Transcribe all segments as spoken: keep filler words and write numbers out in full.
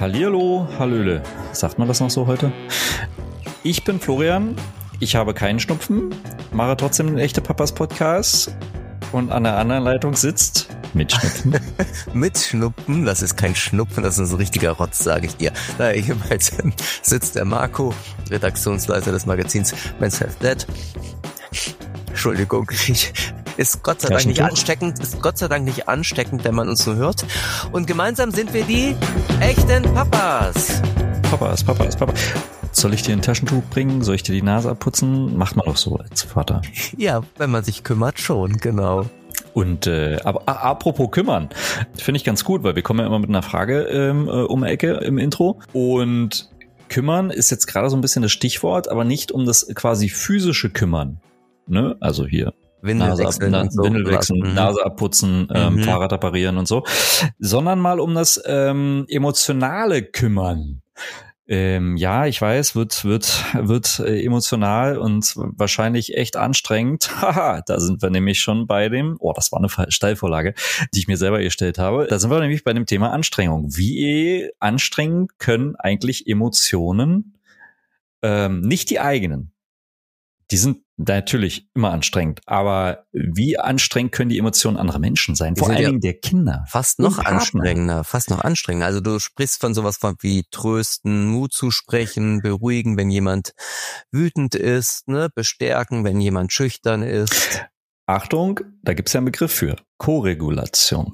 Hallihallo, Hallöle. Sagt man das noch so heute? Ich bin Florian, ich habe keinen Schnupfen, mache trotzdem den Echte Papas Podcast und an der anderen Leitung sitzt mit Schnupfen. Mit Schnupfen? Das ist kein Schnupfen, das ist ein richtiger Rotz, sage ich dir. Da jeweils sitzt der Marco, Redaktionsleiter des Magazins Men's Health Dead. Entschuldigung, ich, ist Gott sei Dank nicht ansteckend, ist Gott sei Dank nicht ansteckend, wenn man uns nur hört. Und gemeinsam sind wir die echten Papas. Papas, Papas, Papas. Soll ich dir ein Taschentuch bringen? Soll ich dir die Nase abputzen? Macht man doch so als Vater. Ja, wenn man sich kümmert schon, genau. Und äh, aber a- apropos kümmern, finde ich ganz gut, weil wir kommen ja immer mit einer Frage ähm, um die Ecke im Intro. Und kümmern ist jetzt gerade so ein bisschen das Stichwort, aber nicht um das quasi physische Kümmern. Ne? Also hier Windel Nase wechseln, ab, und so. Windel wechseln, Mhm. Nase abputzen, ähm, Mhm. Fahrrad reparieren und so, sondern mal um das ähm, emotionale Kümmern. Ähm, ja, ich weiß, wird wird wird äh, emotional und wahrscheinlich echt anstrengend. Haha, da sind wir nämlich schon bei dem, oh, das war eine Steilvorlage, die ich mir selber gestellt habe. Da sind wir nämlich bei dem Thema Anstrengung. Wie anstrengend können eigentlich Emotionen, ähm, nicht die eigenen, die sind natürlich immer anstrengend, aber wie anstrengend können die Emotionen anderer Menschen sein? Die Vor sind allen ja Dingen der Kinder. Fast Und noch Partner. anstrengender, fast noch anstrengender. Also du sprichst von sowas von wie trösten, Mut zusprechen, beruhigen, wenn jemand wütend ist, ne, bestärken, wenn jemand schüchtern ist. Achtung, da gibt's ja einen Begriff für. Koregulation.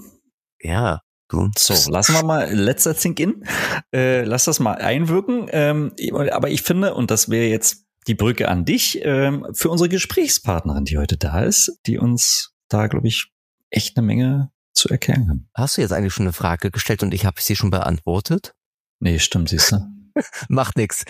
Ja, du. So, lassen wir mal, letzter Sink-In, äh, lass das mal einwirken. Ähm, aber ich finde, und das wäre jetzt die Brücke an dich, ähm, für unsere Gesprächspartnerin, die heute da ist, die uns da, glaube ich, echt eine Menge zu erklären haben. Hast du jetzt eigentlich schon eine Frage gestellt und ich habe sie schon beantwortet? Nee, stimmt, siehst du. Macht nix.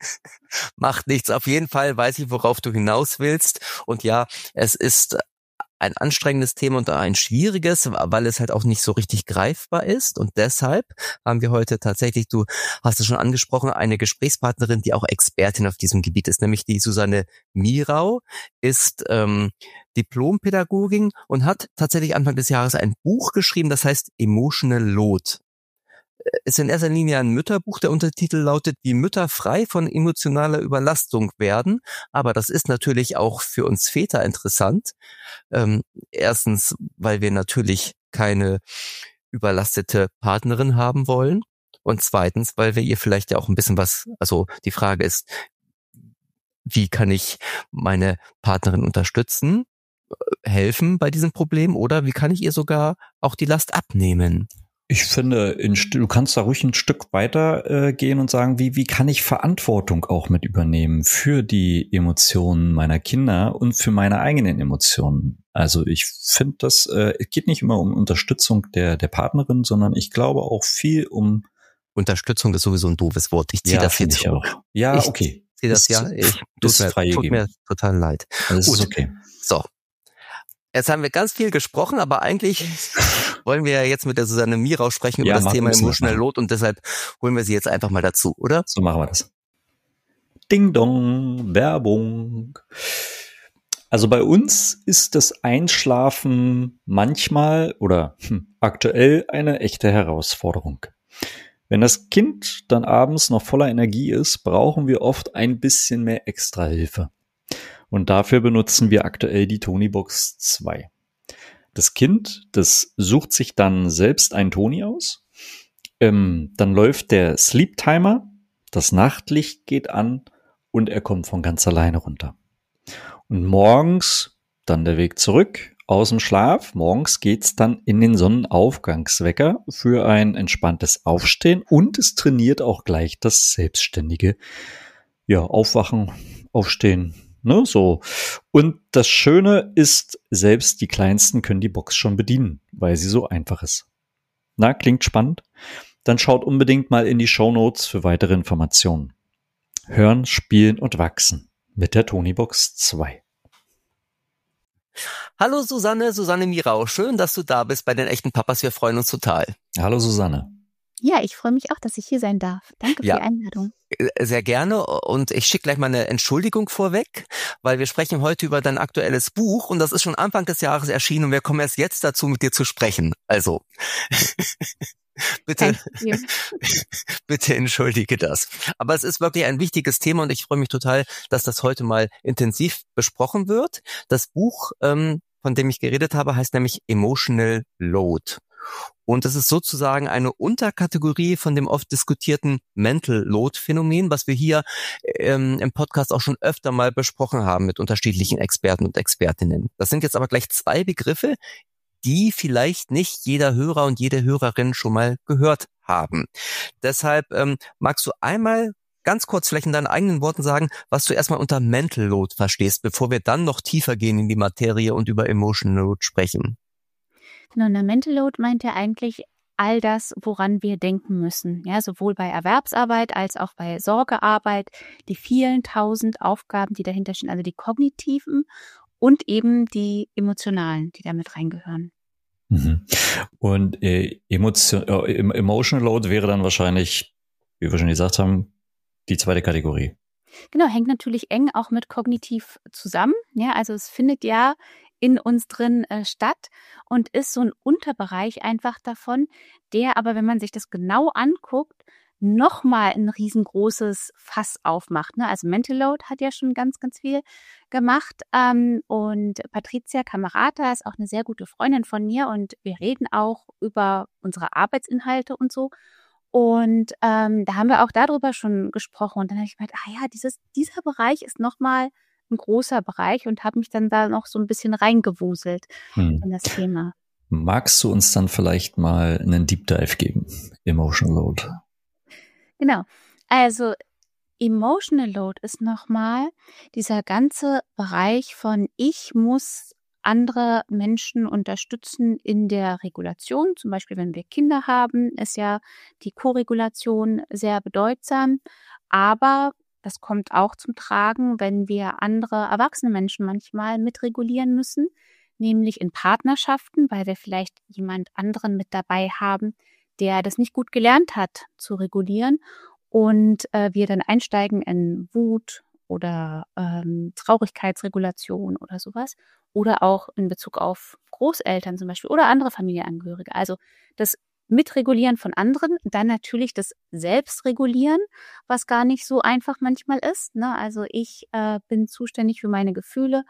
Macht nichts. Auf jeden Fall weiß ich, worauf du hinaus willst. Und ja, es ist ein anstrengendes Thema und ein schwieriges, weil es halt auch nicht so richtig greifbar ist. Und deshalb haben wir heute tatsächlich, du hast es schon angesprochen, eine Gesprächspartnerin, die auch Expertin auf diesem Gebiet ist, nämlich die Susanne Mirau, ist ähm, Diplompädagogin und hat tatsächlich Anfang des Jahres ein Buch geschrieben, das heißt Emotional Load. Ist in erster Linie ein Mütterbuch. Der Untertitel lautet, wie Mütter frei von emotionaler Überlastung werden. Aber das ist natürlich auch für uns Väter interessant. Ähm, erstens, weil wir natürlich keine überlastete Partnerin haben wollen. Und zweitens, weil wir ihr vielleicht ja auch ein bisschen was, also die Frage ist, wie kann ich meine Partnerin unterstützen, helfen bei diesem Problem oder wie kann ich ihr sogar auch die Last abnehmen? Ich finde, in, du kannst da ruhig ein Stück weiter äh, gehen und sagen, wie, wie kann ich Verantwortung auch mit übernehmen für die Emotionen meiner Kinder und für meine eigenen Emotionen. Also ich finde, das äh, es geht nicht immer um Unterstützung der, der Partnerin, sondern ich glaube auch viel um Unterstützung ist sowieso ein doofes Wort. Ich ziehe ja, das jetzt auch. Ja, ich okay. Ziehe das ist, ja. Ich ist tut mir, freigegeben. tut mir total leid. Das Gut. ist okay. So. Jetzt haben wir ganz viel gesprochen, aber eigentlich wollen wir ja jetzt mit der Susanne Mirau sprechen Ja, über das Thema müssen wir Emotional machen. Load und deshalb holen wir sie jetzt einfach mal dazu, oder? So machen wir das. Ding Dong, Werbung. Also bei uns ist das Einschlafen manchmal oder hm, aktuell eine echte Herausforderung. Wenn das Kind dann abends noch voller Energie ist, brauchen wir oft ein bisschen mehr Extrahilfe. Und dafür benutzen wir aktuell die Toniebox zwei. Das Kind, das sucht sich dann selbst einen Toni aus. Ähm, dann läuft der Sleep Timer, das Nachtlicht geht an und er kommt von ganz alleine runter. Und morgens dann der Weg zurück aus dem Schlaf. Morgens geht's dann in den Sonnenaufgangswecker für ein entspanntes Aufstehen und es trainiert auch gleich das selbstständige ja, Aufwachen, Aufstehen. Ne, so. Und das Schöne ist, selbst die Kleinsten können die Box schon bedienen, weil sie so einfach ist. Na, klingt spannend? Dann schaut unbedingt mal in die Shownotes für weitere Informationen. Hören, spielen und wachsen mit der Toniebox zwei. Hallo Susanne, Susanne Mirau. Schön, dass du da bist bei den echten Papas. Wir freuen uns total. Hallo Susanne. Ja, ich freue mich auch, dass ich hier sein darf. Danke Ja. für die Einladung. Sehr gerne und ich schicke gleich mal eine Entschuldigung vorweg, weil wir sprechen heute über dein aktuelles Buch und das ist schon Anfang des Jahres erschienen und wir kommen erst jetzt dazu, mit dir zu sprechen. Also, Bitte, bitte entschuldige das. Aber es ist wirklich ein wichtiges Thema und ich freue mich total, dass das heute mal intensiv besprochen wird. Das Buch, ähm, von dem ich geredet habe, heißt nämlich Emotional Load. Und das ist sozusagen eine Unterkategorie von dem oft diskutierten Mental Load Phänomen, was wir hier ähm, im Podcast auch schon öfter mal besprochen haben mit unterschiedlichen Experten und Expertinnen. Das sind jetzt aber gleich zwei Begriffe, die vielleicht nicht jeder Hörer und jede Hörerin schon mal gehört haben. Deshalb ähm, magst du einmal ganz kurz vielleicht in deinen eigenen Worten sagen, was du erstmal unter Mental Load verstehst, bevor wir dann noch tiefer gehen in die Materie und über Emotional Load sprechen. Genau, eine Mental Load meint ja eigentlich all das, woran wir denken müssen. Ja, sowohl bei Erwerbsarbeit als auch bei Sorgearbeit, die vielen tausend Aufgaben, die dahinter stehen, also die kognitiven und eben die emotionalen, die damit reingehören. Mhm. Und äh, Emotion, äh, Emotional Load wäre dann wahrscheinlich, wie wir schon gesagt haben, die zweite Kategorie. Genau, hängt natürlich eng auch mit kognitiv zusammen. Ja, also es findet ja in uns drin äh, statt und ist so ein Unterbereich einfach davon, der aber, wenn man sich das genau anguckt, nochmal ein riesengroßes Fass aufmacht. Ne? Also Mental Load hat ja schon ganz, ganz viel gemacht. Ähm, und Patricia Camerata ist auch eine sehr gute Freundin von mir und wir reden auch über unsere Arbeitsinhalte und so. Und ähm, da haben wir auch darüber schon gesprochen. Und dann habe ich gedacht, ah ja, dieses, dieser Bereich ist nochmal ein großer Bereich und habe mich dann da noch so ein bisschen reingewuselt Hm. in das Thema. Magst du uns dann vielleicht mal einen Deep Dive geben? Emotional Load. Genau. Also Emotional Load ist nochmal dieser ganze Bereich von ich muss andere Menschen unterstützen in der Regulation. Zum Beispiel, wenn wir Kinder haben, ist ja die Koregulation sehr bedeutsam. Aber das kommt auch zum Tragen, wenn wir andere erwachsene Menschen manchmal mitregulieren müssen, nämlich in Partnerschaften, weil wir vielleicht jemand anderen mit dabei haben, der das nicht gut gelernt hat zu regulieren und äh, wir dann einsteigen in Wut oder ähm, Traurigkeitsregulation oder sowas oder auch in Bezug auf Großeltern zum Beispiel oder andere Familienangehörige. Also das Mitregulieren von anderen, dann natürlich das Selbstregulieren, was gar nicht so einfach manchmal ist. Ne? Also ich äh, bin zuständig für meine Gefühle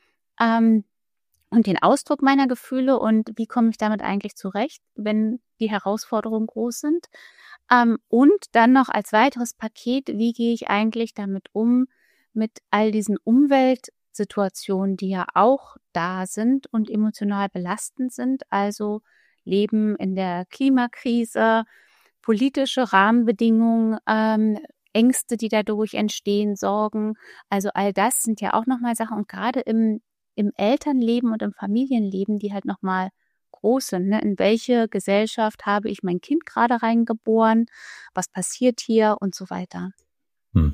ähm, und den Ausdruck meiner Gefühle und wie komme ich damit eigentlich zurecht, wenn die Herausforderungen groß sind. Ähm, und dann noch als weiteres Paket, wie gehe ich eigentlich damit um, mit all diesen Umweltsituationen, die ja auch da sind und emotional belastend sind, also Leben in der Klimakrise, politische Rahmenbedingungen, ähm, Ängste, die dadurch entstehen, Sorgen, also all das sind ja auch nochmal Sachen und gerade im, im Elternleben und im Familienleben, die halt nochmal groß sind. Ne? In welche Gesellschaft habe ich mein Kind gerade reingeboren? Was passiert hier und so weiter? Hm.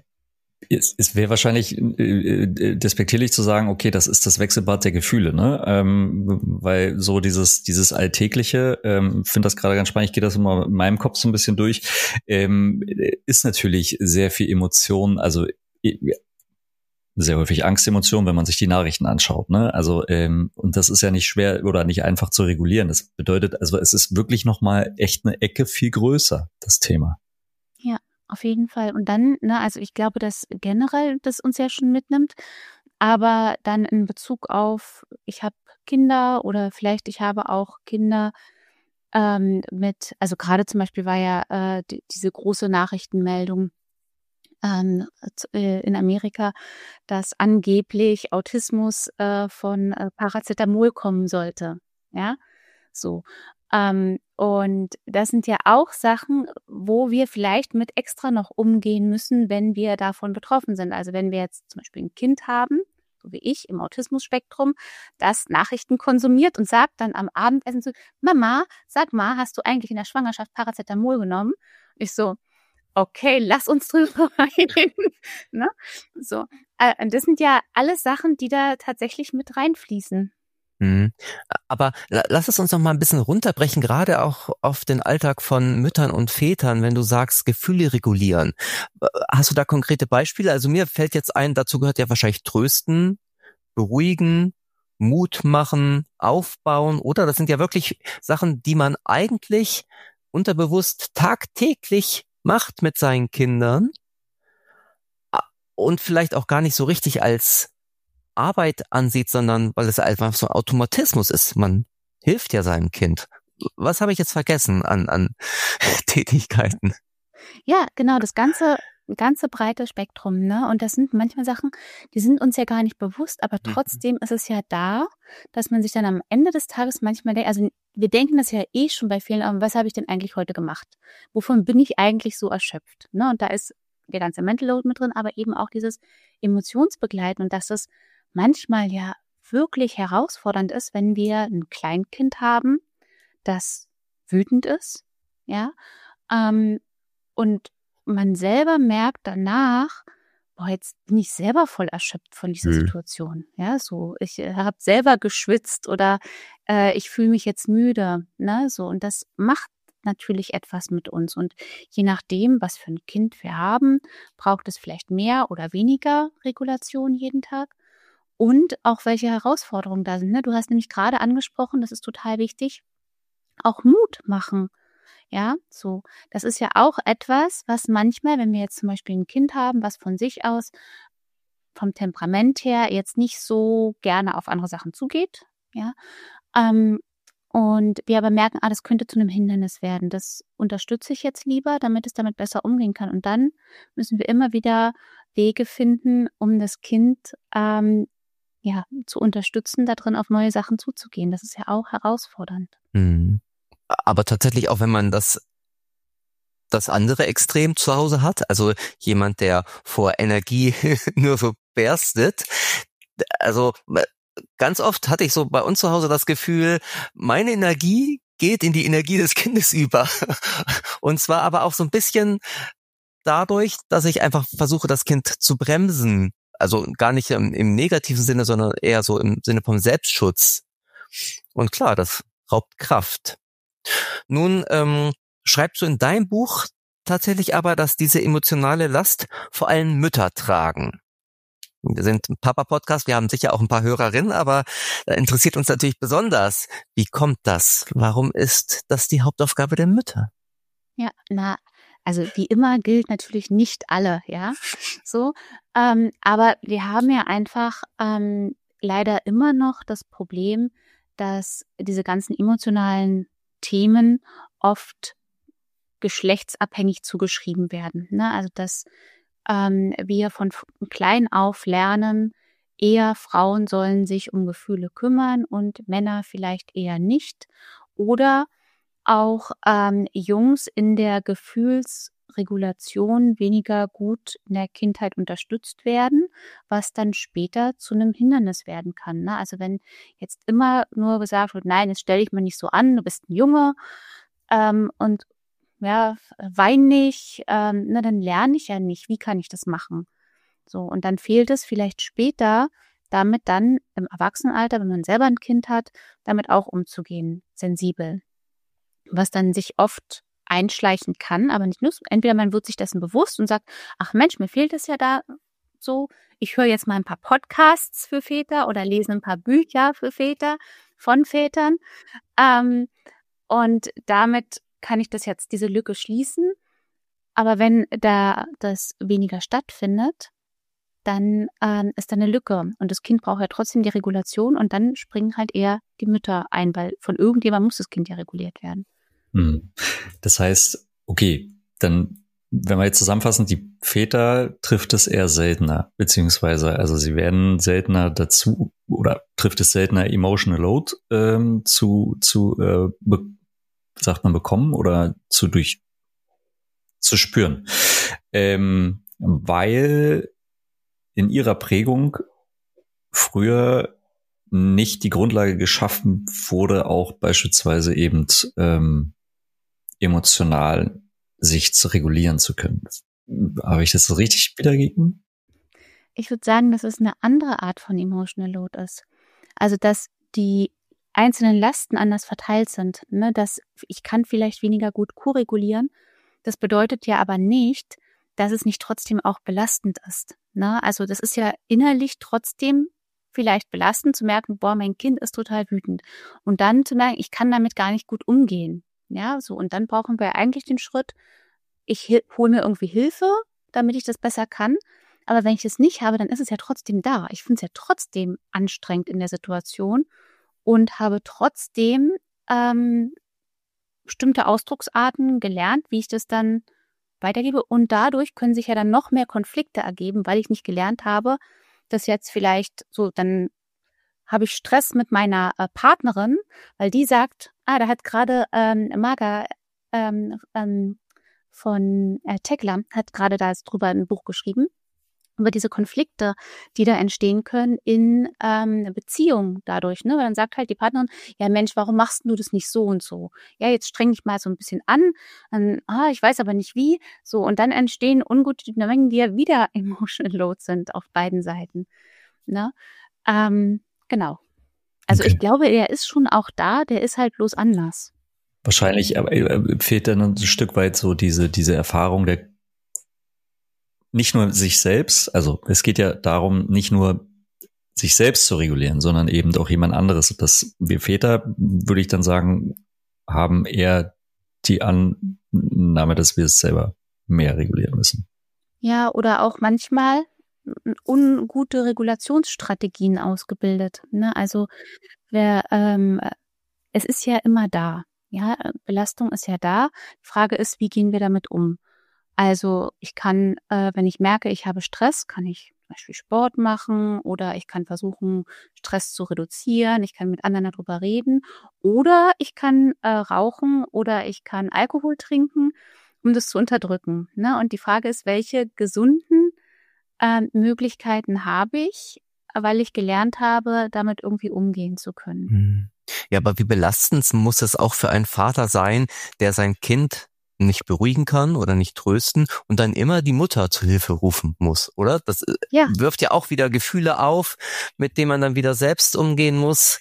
Es, es wäre wahrscheinlich äh, despektierlich zu sagen, okay, das ist das Wechselbad der Gefühle, ne? Ähm, weil so dieses dieses Alltägliche, ähm, finde das gerade ganz spannend, ich gehe das immer in meinem Kopf so ein bisschen durch, ähm, ist natürlich sehr viel Emotion, also sehr häufig Angstemotionen, wenn man sich die Nachrichten anschaut, ne? Also ähm, und das ist ja nicht schwer oder nicht einfach zu regulieren. Das bedeutet, also es ist wirklich nochmal echt eine Ecke viel größer, das Thema. Ja. Auf jeden Fall. Und dann, ne, also ich glaube, dass generell das uns ja schon mitnimmt, aber dann in Bezug auf, ich habe Kinder oder vielleicht ich habe auch Kinder ähm, mit, also gerade zum Beispiel war ja äh, die, diese große Nachrichtenmeldung ähm, äh, in Amerika, dass angeblich Autismus äh, von äh, Paracetamol kommen sollte. Ja, so. Ähm, und das sind ja auch Sachen, wo wir vielleicht mit extra noch umgehen müssen, wenn wir davon betroffen sind. Also wenn wir jetzt zum Beispiel ein Kind haben, so wie ich im Autismus-Spektrum, das Nachrichten konsumiert und sagt dann am Abendessen so, Mama, sag mal, hast du eigentlich in der Schwangerschaft Paracetamol genommen? Ich so, okay, lass uns drüber reden. Ne? So, äh, das sind ja alles Sachen, die da tatsächlich mit reinfließen. Mhm. Aber lass es uns noch mal ein bisschen runterbrechen, gerade auch auf den Alltag von Müttern und Vätern, wenn du sagst, Gefühle regulieren. Hast du da konkrete Beispiele? Also mir fällt jetzt ein, dazu gehört ja wahrscheinlich trösten, beruhigen, Mut machen, aufbauen, oder? Das sind ja wirklich Sachen, die man eigentlich unterbewusst tagtäglich macht mit seinen Kindern und vielleicht auch gar nicht so richtig als Arbeit ansieht, sondern weil es einfach so ein Automatismus ist. Man hilft ja seinem Kind. Was habe ich jetzt vergessen an, an Tätigkeiten? Ja, genau, das ganze, ganze breite Spektrum, ne? Und das sind manchmal Sachen, die sind uns ja gar nicht bewusst, aber trotzdem ist es ja da, dass man sich dann am Ende des Tages manchmal denkt, also wir denken das ja eh schon bei vielen, aber was habe ich denn eigentlich heute gemacht? Wovon bin ich eigentlich so erschöpft? Ne? Und da ist der ganze Mental Load mit drin, aber eben auch dieses Emotionsbegleiten und dass es manchmal ja wirklich herausfordernd ist, wenn wir ein Kleinkind haben, das wütend ist, ja, ähm, und man selber merkt danach, boah, jetzt bin ich selber voll erschöpft von dieser Mhm. Situation. Ja, so, ich äh, habe selber geschwitzt oder äh, ich fühle mich jetzt müde, ne, so. Und das macht natürlich etwas mit uns. Und je nachdem, was für ein Kind wir haben, braucht es vielleicht mehr oder weniger Regulation jeden Tag. Und auch welche Herausforderungen da sind. Ne? Du hast nämlich gerade angesprochen, das ist total wichtig, auch Mut machen. Ja, so. Das ist ja auch etwas, was manchmal, wenn wir jetzt zum Beispiel ein Kind haben, was von sich aus, vom Temperament her, jetzt nicht so gerne auf andere Sachen zugeht, ja, ähm, und wir aber merken, ah, das könnte zu einem Hindernis werden. Das unterstütze ich jetzt lieber, damit es damit besser umgehen kann. Und dann müssen wir immer wieder Wege finden, um das Kind ähm, ja, zu unterstützen, da drin auf neue Sachen zuzugehen. Das ist ja auch herausfordernd. Mhm. Aber tatsächlich auch, wenn man das das andere Extrem zu Hause hat, also jemand, der vor Energie nur so berstet. Also ganz oft hatte ich so bei uns zu Hause das Gefühl, meine Energie geht in die Energie des Kindes über. Und zwar aber auch so ein bisschen dadurch, dass ich einfach versuche, das Kind zu bremsen. Also gar nicht im, im negativen Sinne, sondern eher so im Sinne vom Selbstschutz. Und klar, das raubt Kraft. Nun ähm, schreibst du in deinem Buch tatsächlich aber, dass diese emotionale Last vor allem Mütter tragen. Wir sind ein Papa-Podcast, wir haben sicher auch ein paar Hörerinnen, aber da interessiert uns natürlich besonders, wie kommt das? Warum ist das die Hauptaufgabe der Mütter? Ja, na, also wie immer gilt natürlich nicht alle, ja, so. Ähm, aber wir haben ja einfach ähm, leider immer noch das Problem, dass diese ganzen emotionalen Themen oft geschlechtsabhängig zugeschrieben werden. Ne? Also dass ähm, wir von klein auf lernen, eher Frauen sollen sich um Gefühle kümmern und Männer vielleicht eher nicht. Oder auch ähm, Jungs in der Gefühlsregulation weniger gut in der Kindheit unterstützt werden, was dann später zu einem Hindernis werden kann. Ne? Also wenn jetzt immer nur gesagt wird, nein, jetzt stell dich mal nicht so an, du bist ein Junge ähm, und ja, wein nicht, ähm, na, dann lerne ich ja nicht, wie kann ich das machen? So, und dann fehlt es vielleicht später, damit dann im Erwachsenenalter, wenn man selber ein Kind hat, damit auch umzugehen, sensibel. Was dann sich oft einschleichen kann, aber nicht nur, entweder man wird sich dessen bewusst und sagt, ach Mensch, mir fehlt es ja da so, ich höre jetzt mal ein paar Podcasts für Väter oder lese ein paar Bücher für Väter, von Vätern, ähm, und damit kann ich das jetzt, diese Lücke schließen. Aber wenn da das weniger stattfindet, dann ähm, ist da eine Lücke. Und das Kind braucht ja trotzdem die Regulation und dann springen halt eher die Mütter ein, weil von irgendjemandem muss das Kind ja reguliert werden. Hm. Das heißt, okay, dann, wenn wir jetzt zusammenfassen, die Väter trifft es eher seltener, beziehungsweise, also sie werden seltener dazu, oder trifft es seltener Emotional Load ähm, zu, zu äh, be- sagt man, bekommen oder zu durch zu spüren. Ähm, weil in ihrer Prägung früher nicht die Grundlage geschaffen wurde, auch beispielsweise eben ähm, emotional sich zu regulieren zu können. Habe ich das so richtig wiedergegeben? Ich würde sagen, dass es eine andere Art von Emotional Load ist. Also, dass die einzelnen Lasten anders verteilt sind. Ne? Dass ich kann vielleicht weniger gut koregulieren. Das bedeutet ja aber nicht, dass es nicht trotzdem auch belastend ist. Ne? Also das ist ja innerlich trotzdem vielleicht belastend zu merken, boah, mein Kind ist total wütend. Und dann zu merken, ich kann damit gar nicht gut umgehen. Ja, so. Und dann brauchen wir eigentlich den Schritt, ich hole mir irgendwie Hilfe, damit ich das besser kann. Aber wenn ich das nicht habe, dann ist es ja trotzdem da. Ich finde es ja trotzdem anstrengend in der Situation und habe trotzdem ähm, bestimmte Ausdrucksarten gelernt, wie ich das dann weitergebe. Und dadurch können sich ja dann noch mehr Konflikte ergeben, weil ich nicht gelernt habe, dass jetzt vielleicht so, dann habe ich Stress mit meiner äh, Partnerin, weil die sagt, ah, da hat gerade ähm, Marga ähm, ähm, von äh, Tekla hat gerade da drüber ein Buch geschrieben, über diese Konflikte, die da entstehen können in ähm, Beziehungen dadurch, ne? Weil dann sagt halt die Partnerin, ja Mensch, warum machst du das nicht so und so? Ja, jetzt streng dich mal so ein bisschen an, dann, ah, ich weiß aber nicht wie, so, und dann entstehen ungute Dynamiken, die ja wieder emotional load sind auf beiden Seiten, ne? Ähm, genau. Also Okay. ich glaube, er ist schon auch da, der ist halt bloß anders. Wahrscheinlich aber äh, fehlt dann ein Stück weit so diese, diese Erfahrung der nicht nur sich selbst, also es geht ja darum, nicht nur sich selbst zu regulieren, sondern eben auch jemand anderes. Das, wir Väter, würde ich dann sagen, haben eher die Annahme, dass wir es selber mehr regulieren müssen. Ja, oder auch manchmal ungute Regulationsstrategien ausgebildet, ne? Also wer, ähm, es ist ja immer da. Ja, Belastung ist ja da. Die Frage ist, wie gehen wir damit um? Also ich kann, äh, wenn ich merke, ich habe Stress, kann ich zum Beispiel Sport machen oder ich kann versuchen, Stress zu reduzieren. Ich kann mit anderen darüber reden oder ich kann äh, rauchen oder ich kann Alkohol trinken, um das zu unterdrücken. Ne? Und die Frage ist, welche gesunden äh, Möglichkeiten habe ich, weil ich gelernt habe, damit irgendwie umgehen zu können. Ja, aber wie belastend muss es auch für einen Vater sein, der sein Kind nicht beruhigen kann oder nicht trösten und dann immer die Mutter zu Hilfe rufen muss, oder? Das Ja. wirft ja auch wieder Gefühle auf, mit denen man dann wieder selbst umgehen muss.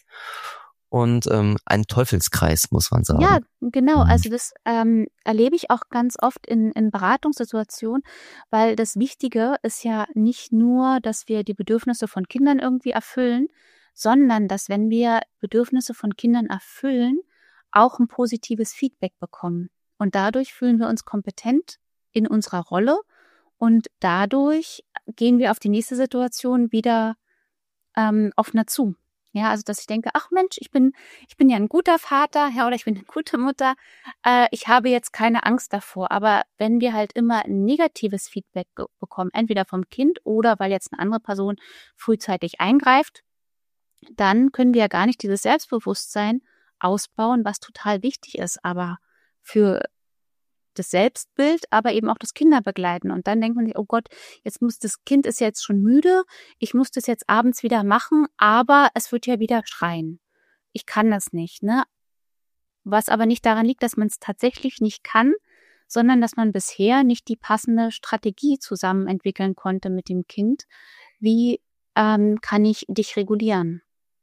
Und ähm, ein Teufelskreis, muss man sagen. Ja, genau. Mhm. Also das ähm, erlebe ich auch ganz oft in, in Beratungssituationen, weil das Wichtige ist ja nicht nur, dass wir die Bedürfnisse von Kindern irgendwie erfüllen, sondern dass, wenn wir Bedürfnisse von Kindern erfüllen, auch ein positives Feedback bekommen. Und dadurch fühlen wir uns kompetent in unserer Rolle und dadurch gehen wir auf die nächste Situation wieder ähm, offener zu. Ja, also dass ich denke, ach Mensch, ich bin, ich bin ja ein guter Vater, ja, oder ich bin eine gute Mutter. Äh, ich habe jetzt keine Angst davor. Aber wenn wir halt immer ein negatives Feedback ge- bekommen, entweder vom Kind oder weil jetzt eine andere Person frühzeitig eingreift, dann können wir ja gar nicht dieses Selbstbewusstsein ausbauen, was total wichtig ist, aber für das Selbstbild, aber eben auch das Kinderbegleiten. Und dann denkt man sich, oh Gott, jetzt muss das Kind ist jetzt schon müde, ich muss das jetzt abends wieder machen, aber es wird ja wieder schreien. Ich kann das nicht, ne? Was aber nicht daran liegt, dass man es tatsächlich nicht kann, sondern dass man bisher nicht die passende Strategie zusammen entwickeln konnte mit dem Kind. Wie ähm, kann ich dich regulieren?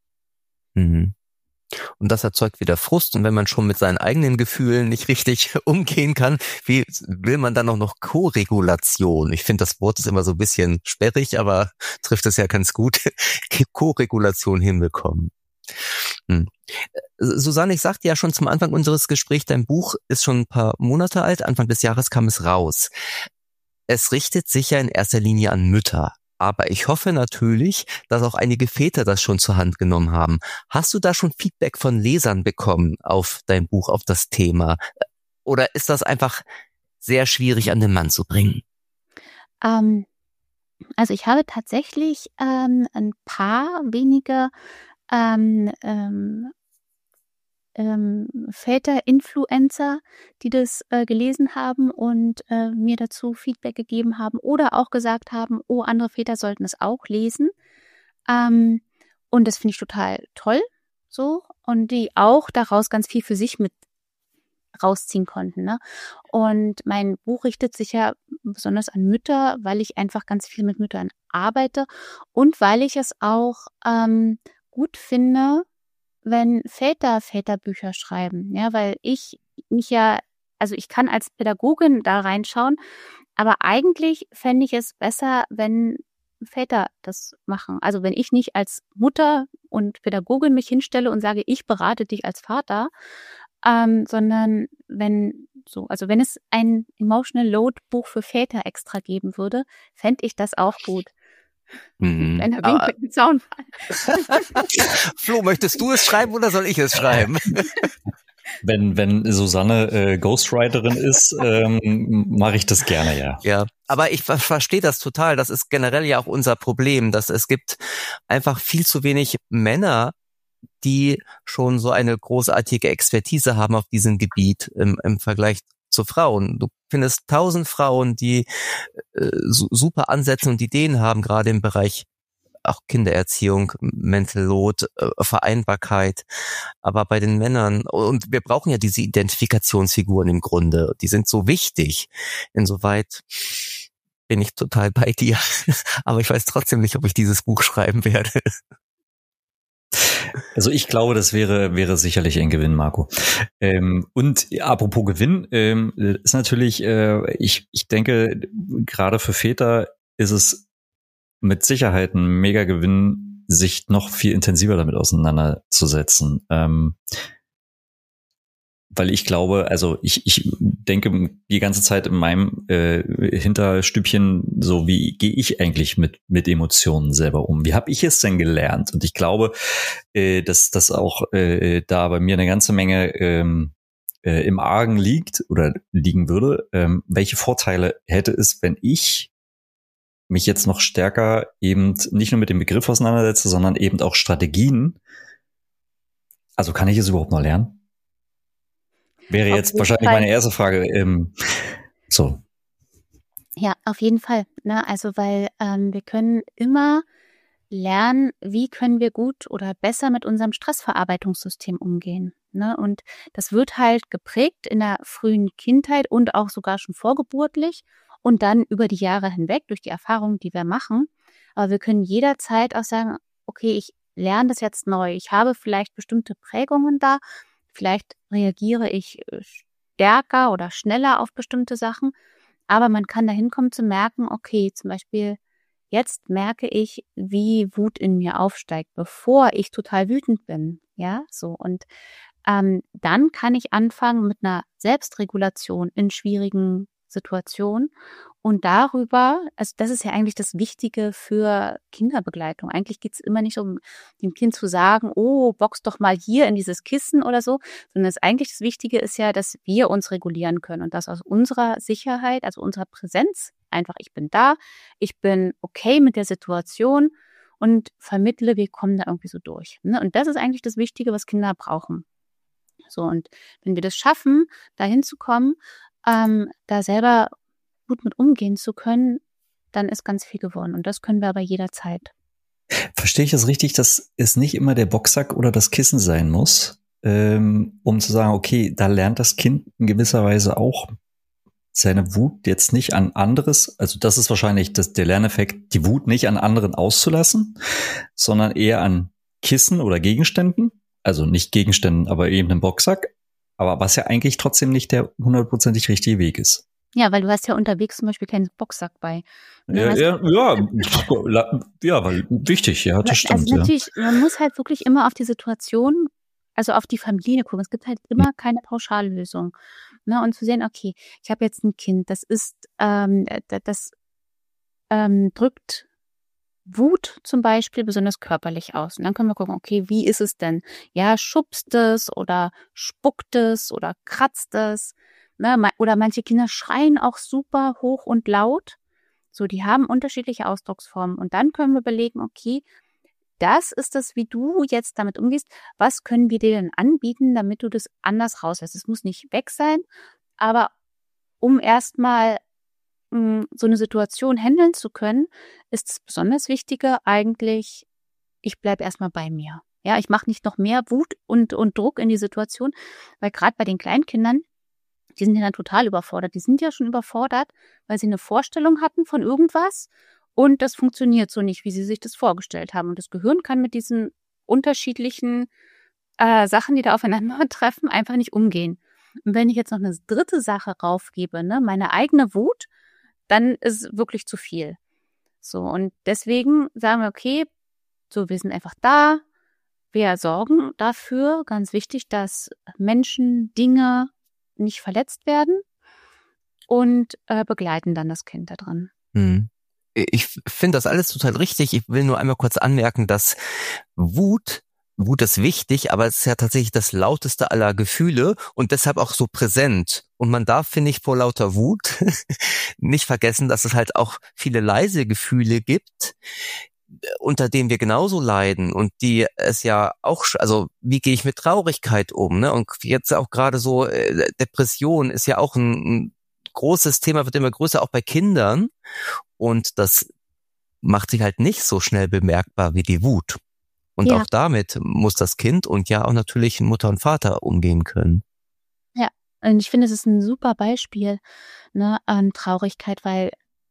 Mhm. Und das erzeugt wieder Frust. Und wenn man schon mit seinen eigenen Gefühlen nicht richtig umgehen kann, wie will man dann auch noch Co-Regulation? Ich finde, das Wort ist immer so ein bisschen sperrig, aber trifft es ja ganz gut. Co-Regulation hinbekommen. Hm. Susanne, ich sagte ja schon zum Anfang unseres Gesprächs, dein Buch ist schon ein paar Monate alt. Anfang des Jahres kam es raus. Es richtet sich ja in erster Linie an Mütter. Aber ich hoffe natürlich, dass auch einige Väter das schon zur Hand genommen haben. Hast du da schon Feedback von Lesern bekommen auf dein Buch, auf das Thema? Oder ist das einfach sehr schwierig an den Mann zu bringen? Ähm, also ich habe tatsächlich ähm, ein paar wenige ähm, ähm, ähm, Väter-Influencer, die das äh, gelesen haben und äh, mir dazu Feedback gegeben haben oder auch gesagt haben, oh, andere Väter sollten es auch lesen. Ähm, und das finde ich total toll, so. Und die auch daraus ganz viel für sich mit rausziehen konnten, ne? Und mein Buch richtet sich ja besonders an Mütter, weil ich einfach ganz viel mit Müttern arbeite und weil ich es auch ähm, gut finde, wenn Väter Väterbücher schreiben, ja, weil ich mich ja, also ich kann als Pädagogin da reinschauen, aber eigentlich fände ich es besser, wenn Väter das machen. Also wenn ich nicht als Mutter und Pädagogin mich hinstelle und sage, ich berate dich als Vater, ähm, sondern wenn so, also wenn es ein Emotional Load Buch für Väter extra geben würde, fände ich das auch gut. Mhm. Wenn der Wink Ah. mit dem Zaunfall. Flo, möchtest du es schreiben oder soll ich es schreiben? Wenn, wenn Susanne äh, Ghostwriterin ist, ähm, mache ich das gerne, ja. Ja, aber ich ver- verstehe das total. Das ist generell ja auch unser Problem, dass es gibt einfach viel zu wenig Männer, die schon so eine großartige Expertise haben auf diesem Gebiet im, im Vergleich zu Frauen. Du findest tausend Frauen, die äh, su- super Ansätze und Ideen haben, gerade im Bereich auch Kindererziehung, Mental Load, äh, Vereinbarkeit. Aber bei den Männern, und wir brauchen ja diese Identifikationsfiguren im Grunde, die sind so wichtig. Insoweit bin ich total bei dir. Aber ich weiß trotzdem nicht, ob ich dieses Buch schreiben werde. Also ich glaube, das wäre wäre sicherlich ein Gewinn, Marco. Ähm, und apropos Gewinn, ähm, ist natürlich, äh, ich ich denke, gerade für Väter ist es mit Sicherheit ein mega Gewinn, sich noch viel intensiver damit auseinanderzusetzen. Ähm, weil ich glaube, also ich, ich denke die ganze Zeit in meinem äh, Hinterstübchen, so wie gehe ich eigentlich mit mit Emotionen selber um? Wie habe ich es denn gelernt? Und ich glaube, äh, dass das auch äh, da bei mir eine ganze Menge ähm, äh, im Argen liegt oder liegen würde. Ähm, welche Vorteile hätte es, wenn ich mich jetzt noch stärker eben nicht nur mit dem Begriff auseinandersetze, sondern eben auch Strategien? Also kann ich es überhaupt noch lernen? Wäre Auf jetzt jeden wahrscheinlich Fall. meine erste Frage. Ähm, so. Ja, auf jeden Fall. Ne? Also, weil ähm, wir können immer lernen, wie können wir gut oder besser mit unserem Stressverarbeitungssystem umgehen. Ne? Und das wird halt geprägt in der frühen Kindheit und auch sogar schon vorgeburtlich und dann über die Jahre hinweg durch die Erfahrungen, die wir machen. Aber wir können jederzeit auch sagen, okay, ich lerne das jetzt neu. Ich habe vielleicht bestimmte Prägungen da. Vielleicht reagiere ich äh, stärker oder schneller auf bestimmte Sachen. Aber man kann dahin kommen zu merken, okay, zum Beispiel jetzt merke ich, wie Wut in mir aufsteigt, bevor ich total wütend bin. Ja, so. Und ähm, dann kann ich anfangen mit einer Selbstregulation in schwierigen Situationen und darüber, also das ist ja eigentlich das Wichtige für Kinderbegleitung. Eigentlich geht es immer nicht um dem Kind zu sagen, oh, box doch mal hier in dieses Kissen oder so, sondern das eigentlich das Wichtige ist ja, dass wir uns regulieren können und das aus unserer Sicherheit, also unserer Präsenz, einfach ich bin da, ich bin okay mit der Situation und vermittle, wir kommen da irgendwie so durch. Ne? Und das ist eigentlich das Wichtige, was Kinder brauchen. So, und wenn wir das schaffen, da hinzukommen, ähm, da selber gut mit umgehen zu können, dann ist ganz viel gewonnen. Und das können wir aber jederzeit. Verstehe ich das richtig, dass es nicht immer der Boxsack oder das Kissen sein muss, ähm, um zu sagen, okay, da lernt das Kind in gewisser Weise auch seine Wut jetzt nicht an anderes, also das ist wahrscheinlich das, der Lerneffekt, die Wut nicht an anderen auszulassen, sondern eher an Kissen oder Gegenständen, also nicht Gegenständen, aber eben einem Boxsack, aber was ja eigentlich trotzdem nicht der hundertprozentig richtige Weg ist. Ja, weil du hast ja unterwegs zum Beispiel keinen Boxsack bei. Ne, Ja, weißt ja, ja, ja, weil wichtig, ja, das stimmt. Also natürlich, ja. Man muss halt wirklich immer auf die Situation, also auf die Familie gucken. Es gibt halt immer keine Pauschallösung. Ne? Und zu sehen, okay, ich habe jetzt ein Kind, das ist, ähm, das ähm, drückt Wut zum Beispiel besonders körperlich aus. Und dann können wir gucken, okay, wie ist es denn? Ja, schubst es oder spuckt es oder kratzt es? Ne? Oder manche Kinder schreien auch super hoch und laut. So, die haben unterschiedliche Ausdrucksformen. Und dann können wir überlegen, okay, das ist das, wie du jetzt damit umgehst. Was können wir dir denn anbieten, damit du das anders rauslässt? Es muss nicht weg sein, aber um erstmal mh, so eine Situation handeln zu können, ist das besonders Wichtige eigentlich, ich bleibe erstmal bei mir. Ja, ich mache nicht noch mehr Wut und, und Druck in die Situation, weil gerade bei den Kleinkindern, die sind ja dann total überfordert. Die sind ja schon überfordert, weil sie eine Vorstellung hatten von irgendwas und das funktioniert so nicht, wie sie sich das vorgestellt haben. Und das Gehirn kann mit diesen unterschiedlichen äh, Sachen, die da aufeinandertreffen, einfach nicht umgehen. Und wenn ich jetzt noch eine dritte Sache raufgebe, ne, meine eigene Wut, dann ist es wirklich zu viel. So, und deswegen sagen wir, okay, so, wir sind einfach da, wir sorgen dafür, ganz wichtig, dass Menschen, Dinge nicht verletzt werden und äh, begleiten dann das Kind da drin. Hm. Ich finde das alles total richtig. Ich will nur einmal kurz anmerken, dass Wut, Wut ist wichtig, aber es ist ja tatsächlich das lauteste aller Gefühle und deshalb auch so präsent. Und man darf, finde ich, vor lauter Wut nicht vergessen, dass es halt auch viele leise Gefühle gibt, unter denen wir genauso leiden und die es ja auch, also wie gehe ich mit Traurigkeit um, ne? Und jetzt auch gerade so äh, Depression ist ja auch ein, ein großes Thema, wird immer größer, auch bei Kindern und das macht sich halt nicht so schnell bemerkbar wie die Wut. Und Ja. auch damit muss das Kind und ja auch natürlich Mutter und Vater umgehen können. Ja, und ich finde, es ist ein super Beispiel, ne, an Traurigkeit, weil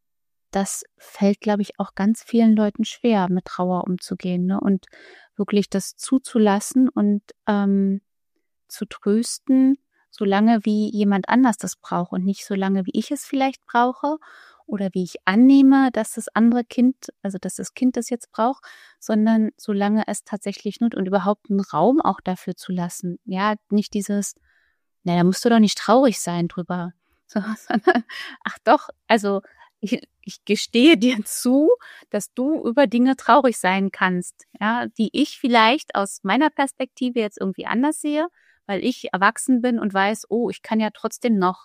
das fällt, glaube ich, auch ganz vielen Leuten schwer, mit Trauer umzugehen, ne? Und wirklich das zuzulassen und ähm, zu trösten, solange wie jemand anders das braucht und nicht so lange, wie ich es vielleicht brauche oder wie ich annehme, dass das andere Kind, also dass das Kind das jetzt braucht, sondern solange es tatsächlich nutzt und überhaupt einen Raum auch dafür zu lassen. Ja, nicht dieses, na, da musst du doch nicht traurig sein drüber, so, sondern, ach doch, also ich, ich gestehe dir zu, dass du über Dinge traurig sein kannst, ja, die ich vielleicht aus meiner Perspektive jetzt irgendwie anders sehe, weil ich erwachsen bin und weiß, oh, ich kann ja trotzdem noch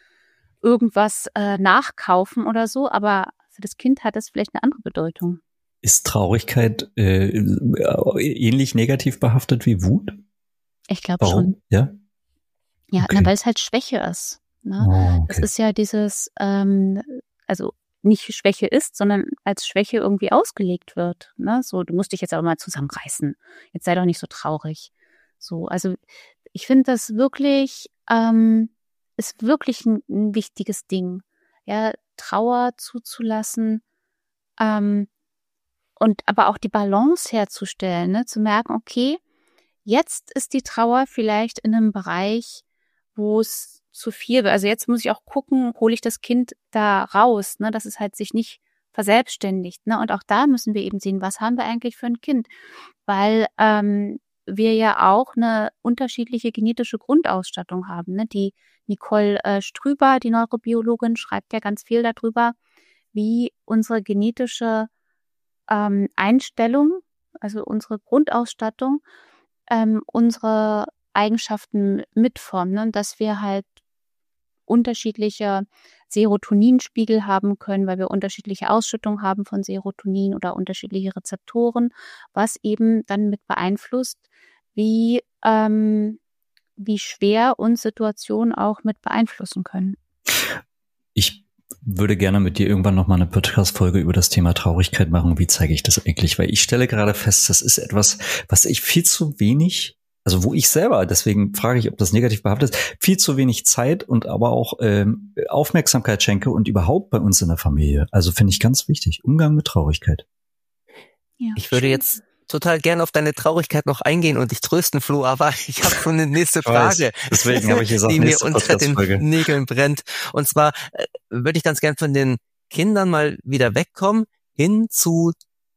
irgendwas äh, nachkaufen oder so, aber für das Kind hat das vielleicht eine andere Bedeutung. Ist Traurigkeit äh, ähnlich negativ behaftet wie Wut? Ich glaube Warum? schon. Ja? Ja, Okay. na, weil es halt Schwäche ist. Ne? Oh, Das okay. ist ja dieses, ähm, also nicht Schwäche ist, sondern als Schwäche irgendwie ausgelegt wird. Ne? So, du musst dich jetzt aber mal zusammenreißen. Jetzt sei doch nicht so traurig. So, also ich finde das wirklich, ähm, ist wirklich ein, ein wichtiges Ding. Ja, Trauer zuzulassen, ähm, und aber auch die Balance herzustellen, ne? Zu merken, okay, jetzt ist die Trauer vielleicht in einem Bereich, wo es zu viel wird. Also jetzt muss ich auch gucken, hole ich das Kind da raus, ne, dass es halt sich nicht verselbstständigt. Ne? Und auch da müssen wir eben sehen, was haben wir eigentlich für ein Kind? Weil ähm, wir ja auch eine unterschiedliche genetische Grundausstattung haben. Ne? Die Nicole äh, Strüber, die Neurobiologin, schreibt ja ganz viel darüber, wie unsere genetische ähm, Einstellung, also unsere Grundausstattung, ähm, unsere Eigenschaften mitformen, ne? Dass wir halt unterschiedliche Serotoninspiegel haben können, weil wir unterschiedliche Ausschüttung haben von Serotonin oder unterschiedliche Rezeptoren, was eben dann mit beeinflusst, wie, ähm, wie schwer uns Situationen auch mit beeinflussen können. Ich würde gerne mit dir irgendwann noch mal eine Podcast-Folge über das Thema Traurigkeit machen. Wie zeige ich das eigentlich? Weil ich stelle gerade fest, das ist etwas, was ich viel zu wenig, also wo ich selber, deswegen frage ich, ob das negativ behaftet ist, viel zu wenig Zeit und aber auch ähm, Aufmerksamkeit schenke und überhaupt bei uns in der Familie. Also finde ich ganz wichtig, Umgang mit Traurigkeit. Ja, Ich würde schön. jetzt total gerne auf deine Traurigkeit noch eingehen und dich trösten, Flo, aber ich habe schon eine nächste Frage, deswegen habe ich gesagt, die mir nächste unter den Podcast-Folge. Nägeln brennt. Und zwar äh, würde ich ganz gern von den Kindern mal wieder wegkommen, hin zu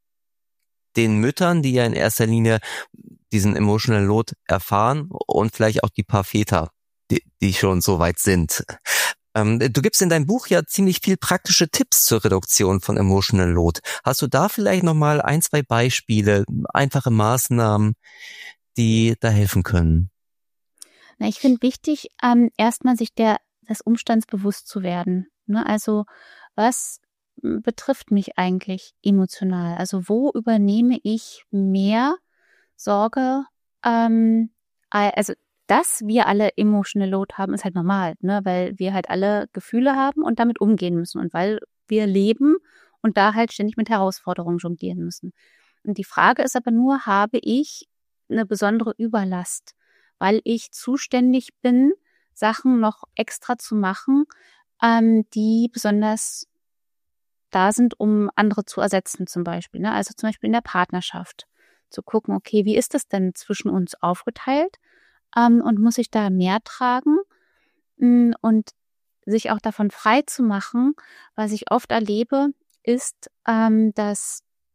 den Müttern, die ja in erster Linie diesen Emotional Load erfahren und vielleicht auch die paar Väter, die, die schon so weit sind. Ähm, du gibst in deinem Buch ja ziemlich viel praktische Tipps zur Reduktion von Emotional Load. Hast du da vielleicht nochmal ein, zwei Beispiele, einfache Maßnahmen, die da helfen können? Na, ich finde wichtig, ähm, erstmal sich der des Umstands bewusst zu werden. Ne? Also was m, betrifft mich eigentlich emotional? Also wo übernehme ich mehr Sorge? Ähm, al- also dass wir alle Emotional Load haben, ist halt normal, ne? Weil wir halt alle Gefühle haben und damit umgehen müssen und weil wir leben und da halt ständig mit Herausforderungen jonglieren müssen. Und die Frage ist aber nur, habe ich eine besondere Überlast, weil ich zuständig bin, Sachen noch extra zu machen, ähm, die besonders da sind, um andere zu ersetzen zum Beispiel. Ne? Also zum Beispiel in der Partnerschaft. Zu gucken, okay, wie ist das denn zwischen uns aufgeteilt? Ähm, und muss ich da mehr tragen? Mm, Und sich auch davon frei zu machen, was ich oft erlebe, ist, ähm, dass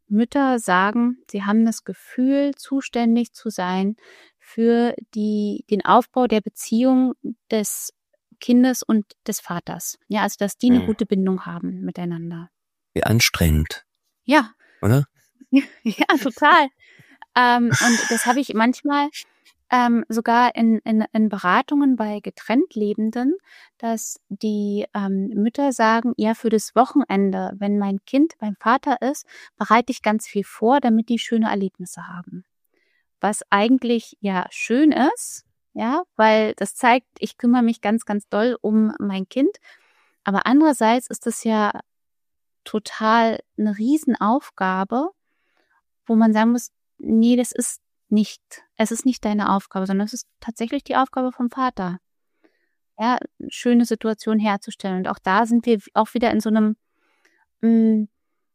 Mütter sagen, sie haben das Gefühl, zuständig zu sein für die, den Aufbau der Beziehung des Kindes und des Vaters. Ja, also dass die eine Hm. gute Bindung haben miteinander. Wie anstrengend, Ja, oder? ja, total. ähm, und das habe ich manchmal ähm, sogar in, in, in Beratungen bei getrennt Lebenden, dass die ähm, Mütter sagen, ja, für das Wochenende, wenn mein Kind beim Vater ist, bereite ich ganz viel vor, damit die schöne Erlebnisse haben. Was eigentlich ja schön ist, ja, weil das zeigt, ich kümmere mich ganz, ganz doll um mein Kind. Aber andererseits ist das ja total eine Riesenaufgabe, wo man sagen muss, nee, das ist nicht, es ist nicht deine Aufgabe, sondern es ist tatsächlich die Aufgabe vom Vater. Ja, schöne Situation herzustellen. Und auch da sind wir auch wieder in so einem, mh,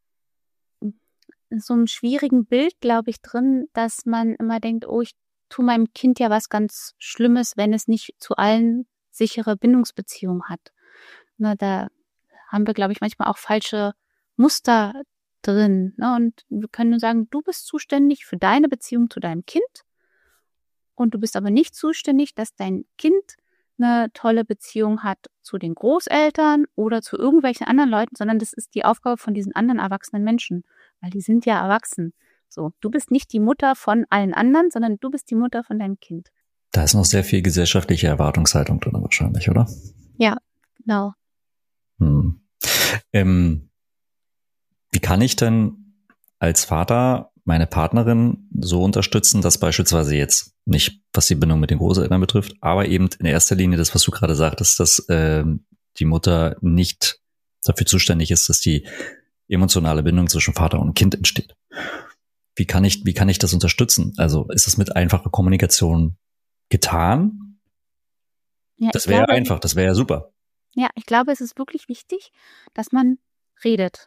in so einem schwierigen Bild, glaube ich, drin, dass man immer denkt, oh, ich tue meinem Kind ja was ganz Schlimmes, wenn es nicht zu allen sichere Bindungsbeziehungen hat. Na, da haben wir, glaube ich, manchmal auch falsche Muster drin. Ne? Und wir können nur sagen, du bist zuständig für deine Beziehung zu deinem Kind und du bist aber nicht zuständig, dass dein Kind eine tolle Beziehung hat zu den Großeltern oder zu irgendwelchen anderen Leuten, sondern das ist die Aufgabe von diesen anderen erwachsenen Menschen, weil die sind ja erwachsen. So, du bist nicht die Mutter von allen anderen, sondern du bist die Mutter von deinem Kind. Da ist noch sehr viel gesellschaftliche Erwartungshaltung drin wahrscheinlich, oder? Ja, genau. Hm. Ähm, wie kann ich denn als Vater meine Partnerin so unterstützen, dass beispielsweise jetzt nicht, was die Bindung mit den Großeltern betrifft, aber eben in erster Linie das, was du gerade sagtest, dass äh, die Mutter nicht dafür zuständig ist, dass die emotionale Bindung zwischen Vater und Kind entsteht. Wie kann ich, wie kann ich das unterstützen? Also ist es mit einfacher Kommunikation getan? Ja, Das ich wäre ja glaube, einfach, das wäre ja super. Ja, ich glaube, es ist wirklich wichtig, dass man redet.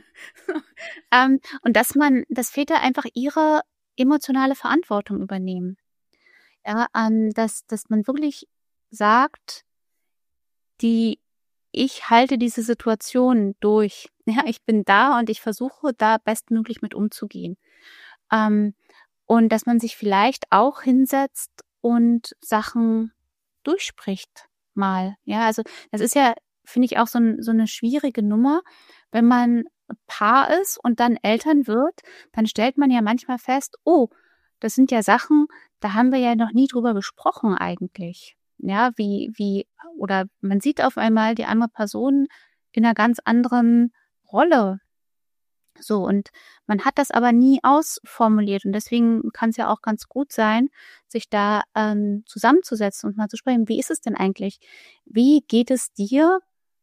ähm, und dass man, dass Väter einfach ihre emotionale Verantwortung übernehmen. Ja, ähm, dass, dass man wirklich sagt, die, ich halte diese Situation durch. Ja, ich bin da und ich versuche, da bestmöglich mit umzugehen. Ähm, und dass man sich vielleicht auch hinsetzt und Sachen durchspricht mal. Ja, also das ist ja, finde ich, auch so, ein, so eine schwierige Nummer. Wenn man Paar ist und dann Eltern wird, dann stellt man ja manchmal fest, oh, das sind ja Sachen, da haben wir ja noch nie drüber gesprochen eigentlich. Ja, wie, wie, oder man sieht auf einmal die andere Person in einer ganz anderen Rolle. So, und man hat das aber nie ausformuliert. Und deswegen kann es ja auch ganz gut sein, sich da ähm, zusammenzusetzen und mal zu sprechen, wie ist es denn eigentlich? Wie geht es dir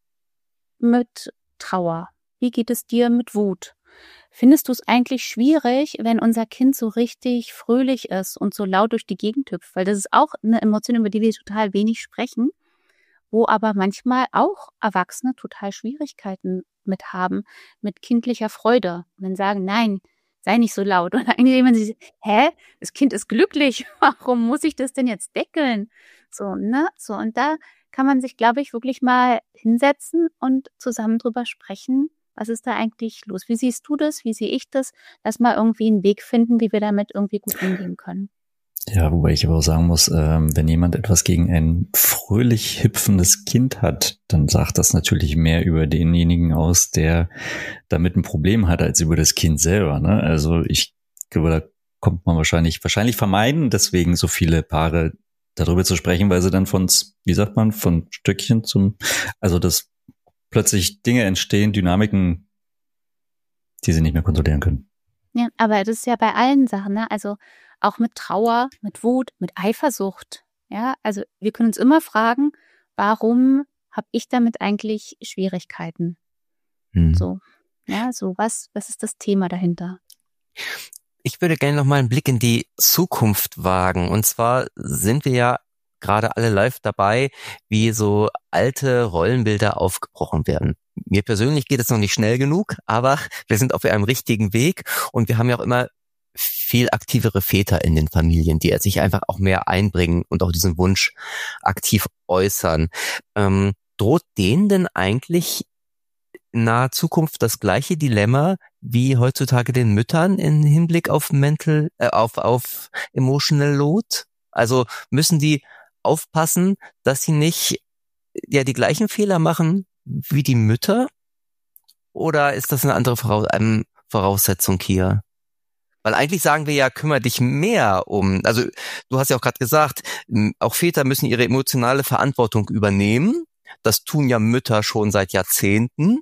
mit Trauer? Wie geht es dir mit Wut? Findest du es eigentlich schwierig, wenn unser Kind so richtig fröhlich ist und so laut durch die Gegend hüpft? Weil das ist auch eine Emotion, über die wir total wenig sprechen, wo aber manchmal auch Erwachsene total Schwierigkeiten mit haben, mit kindlicher Freude. Und dann sagen, nein, sei nicht so laut. Und eigentlich jemand sich, hä, das Kind ist glücklich, warum muss ich das denn jetzt deckeln? So, ne? So, und da kann man sich, glaube ich, wirklich mal hinsetzen und zusammen drüber sprechen, was ist da eigentlich los? Wie siehst du das? Wie sehe ich das? Lass mal irgendwie einen Weg finden, wie wir damit irgendwie gut umgehen können. Ja, wobei ich aber auch sagen muss, ähm, wenn jemand etwas gegen ein fröhlich hüpfendes Kind hat, dann sagt das natürlich mehr über denjenigen aus, der damit ein Problem hat, als über das Kind selber. Ne? Also ich glaube, da kommt man wahrscheinlich, wahrscheinlich vermeiden, deswegen so viele Paare darüber zu sprechen, weil sie dann von, wie sagt man, von Stückchen zum, also dass plötzlich Dinge entstehen, Dynamiken, die sie nicht mehr kontrollieren können. Ja, aber das ist ja bei allen Sachen, ne? Also auch mit Trauer, mit Wut, mit Eifersucht. Ja, also wir können uns immer fragen, warum habe ich damit eigentlich Schwierigkeiten? Hm. So, ja, so was, was ist das Thema dahinter? Ich würde gerne noch mal einen Blick in die Zukunft wagen. Und zwar sind wir ja gerade alle live dabei, wie so alte Rollenbilder aufgebrochen werden. Mir persönlich geht es noch nicht schnell genug, aber wir sind auf einem richtigen Weg und wir haben ja auch immer viel aktivere Väter in den Familien, die sich einfach auch mehr einbringen und auch diesen Wunsch aktiv äußern. Ähm, droht denen denn eigentlich in naher Zukunft das gleiche Dilemma wie heutzutage den Müttern im Hinblick auf mental, äh, auf, auf emotional load? Also müssen die aufpassen, dass sie nicht ja die gleichen Fehler machen wie die Mütter? Oder ist das eine andere Voraus- ähm, Voraussetzung hier? Weil eigentlich sagen wir ja, kümmere dich mehr um, also du hast ja auch gerade gesagt, auch Väter müssen ihre emotionale Verantwortung übernehmen. Das tun ja Mütter schon seit Jahrzehnten.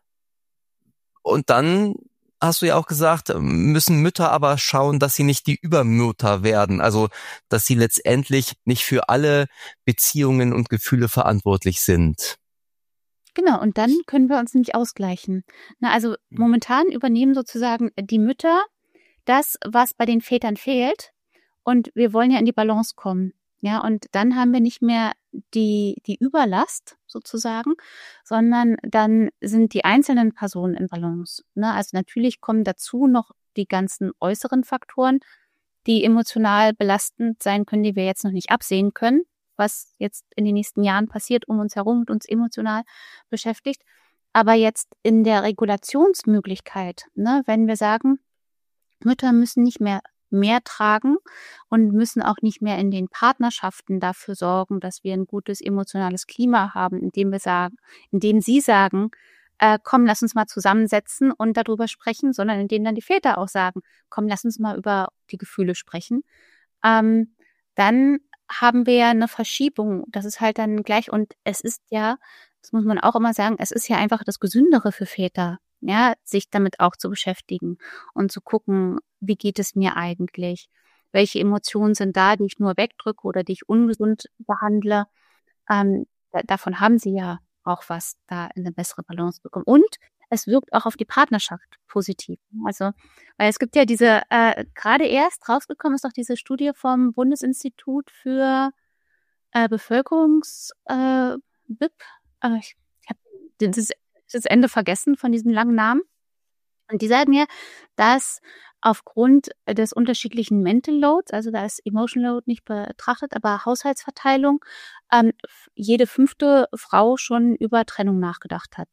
Und dann hast du ja auch gesagt, müssen Mütter aber schauen, dass sie nicht die Übermütter werden. Also, dass sie letztendlich nicht für alle Beziehungen und Gefühle verantwortlich sind. Genau, und dann können wir uns nämlich ausgleichen. Na, also momentan übernehmen sozusagen die Mütter das, was bei den Vätern fehlt. Und wir wollen ja in die Balance kommen. Ja, und dann haben wir nicht mehr die, die Überlast sozusagen, sondern dann sind die einzelnen Personen in Balance. Ne? Also natürlich kommen dazu noch die ganzen äußeren Faktoren, die emotional belastend sein können, die wir jetzt noch nicht absehen können, was jetzt in den nächsten Jahren passiert um uns herum und uns emotional beschäftigt. Aber jetzt in der Regulationsmöglichkeit, ne, wenn wir sagen, Mütter müssen nicht mehr mehr tragen und müssen auch nicht mehr in den Partnerschaften dafür sorgen, dass wir ein gutes emotionales Klima haben, indem wir sagen, indem sie sagen, äh, komm, lass uns mal zusammensetzen und darüber sprechen, sondern indem dann die Väter auch sagen, komm, lass uns mal über die Gefühle sprechen. Ähm, dann haben wir ja eine Verschiebung. Das ist halt dann gleich, und es ist ja, das muss man auch immer sagen, es ist ja einfach das Gesündere für Väter, ja, sich damit auch zu beschäftigen und zu gucken, wie geht es mir eigentlich? Welche Emotionen sind da, die ich nur wegdrücke oder die ich ungesund behandle? Ähm, da, davon haben sie ja auch was, da in eine bessere Balance bekommen. Und es wirkt auch auf die Partnerschaft positiv. Also, weil es gibt ja diese, äh, gerade erst rausgekommen ist doch diese Studie vom Bundesinstitut für äh, Bevölkerungs, äh, B I P. Äh, ich habe das, das Ende vergessen von diesem langen Namen. Und die sagen ja, dass aufgrund des unterschiedlichen Mental Loads, also da ist Emotional Load nicht betrachtet, aber Haushaltsverteilung, ähm, jede fünfte Frau schon über Trennung nachgedacht hat.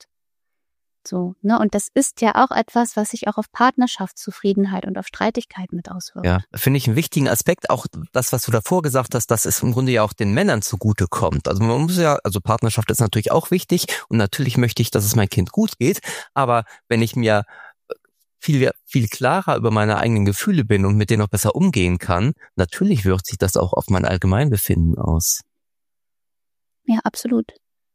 So, ne? Und das ist ja auch etwas, was sich auch auf Partnerschaftszufriedenheit und auf Streitigkeiten mit auswirkt. Ja, finde ich einen wichtigen Aspekt. Auch das, was du davor gesagt hast, dass es im Grunde ja auch den Männern zugutekommt. Also man muss ja, also Partnerschaft ist natürlich auch wichtig und natürlich möchte ich, dass es meinem Kind gut geht. Aber wenn ich mir viel, viel klarer über meine eigenen Gefühle bin und mit denen auch besser umgehen kann, natürlich wirkt sich das auch auf mein Allgemeinbefinden aus. Ja, absolut.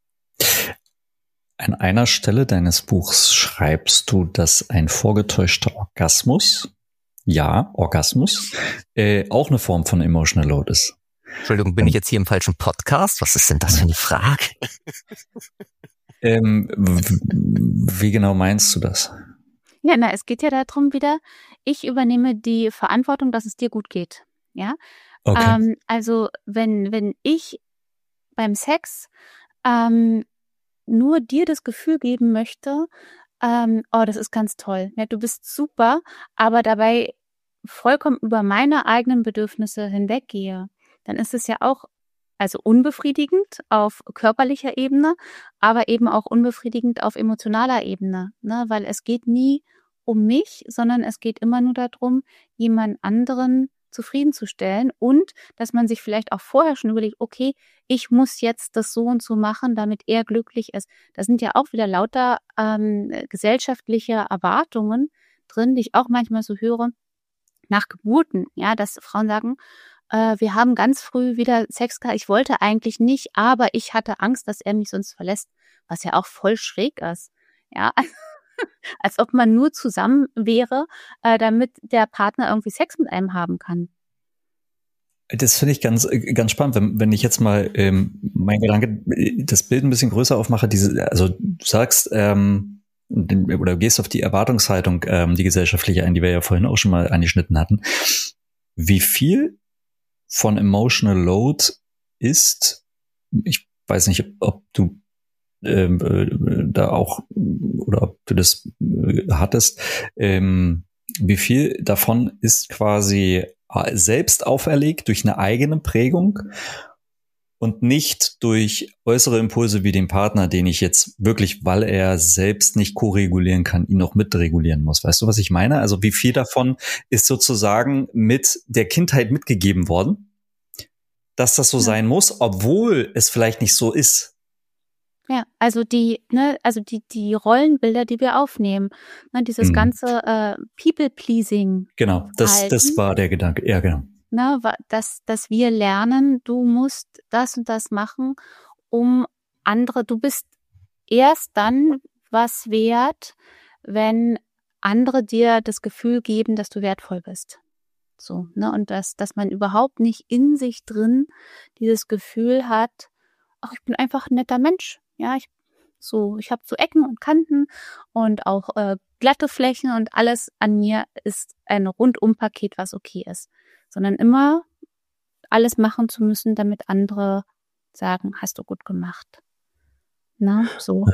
An einer Stelle deines Buchs schreibst du, dass ein vorgetäuschter Orgasmus, ja, Orgasmus, äh, auch eine Form von Emotional Load ist. Entschuldigung, bin ich jetzt hier im falschen Podcast? Was ist denn das für eine Frage? ähm, wie genau meinst du das? Ja, na, es geht ja darum wieder, ich übernehme die Verantwortung, dass es dir gut geht. Ja, okay. ähm, also wenn wenn ich beim Sex ähm, nur dir das Gefühl geben möchte, ähm, oh, das ist ganz toll, ja, du bist super, aber dabei vollkommen über meine eigenen Bedürfnisse hinweggehe, dann ist es ja auch also unbefriedigend auf körperlicher Ebene, aber eben auch unbefriedigend auf emotionaler Ebene, ne? Weil es geht nie um mich, sondern es geht immer nur darum, jemand anderen zufriedenzustellen und dass man sich vielleicht auch vorher schon überlegt, okay, ich muss jetzt das so und so machen, damit er glücklich ist. Da sind ja auch wieder lauter ähm, gesellschaftliche Erwartungen drin, die ich auch manchmal so höre, nach Geburten, ja, dass Frauen sagen, äh, wir haben ganz früh wieder Sex gehabt, ich wollte eigentlich nicht, aber ich hatte Angst, dass er mich sonst verlässt, was ja auch voll schräg ist, ja, als ob man nur zusammen wäre, äh, damit der Partner irgendwie Sex mit einem haben kann. Das finde ich ganz, ganz spannend, wenn, wenn ich jetzt mal ähm, mein Gedanke, das Bild ein bisschen größer aufmache, diese, also du sagst, ähm, oder gehst auf die Erwartungshaltung, ähm, die gesellschaftliche ein, die wir ja vorhin auch schon mal angeschnitten hatten. Wie viel von Emotional Load ist, ich weiß nicht, ob du ähm, äh, da auch, oder ob du das äh, hattest, ähm, wie viel davon ist quasi selbst auferlegt durch eine eigene Prägung und nicht durch äußere Impulse wie den Partner, den ich jetzt wirklich, weil er selbst nicht ko-regulieren kann, ihn noch mitregulieren muss. Weißt du, was ich meine? Also wie viel davon ist sozusagen mit der Kindheit mitgegeben worden, dass das so Ja. sein muss, obwohl es vielleicht nicht so ist. Ja, also die, ne, also die, die Rollenbilder, die wir aufnehmen, ne, dieses Mhm. ganze äh, People-Pleasing, Genau, das, das Verhalten. war der Gedanke. Ja, genau. ne, wa- dass, dass wir lernen, du musst das und das machen, um andere, du bist erst dann was wert, wenn andere dir das Gefühl geben, dass du wertvoll bist. So, ne, und dass, dass man überhaupt nicht in sich drin dieses Gefühl hat, ach, ich bin einfach ein netter Mensch. Ja, ich so, ich habe so Ecken und Kanten und auch äh, glatte Flächen und alles an mir ist ein Rundumpaket, was okay ist. Sondern immer alles machen zu müssen, damit andere sagen, hast du gut gemacht. Na, so.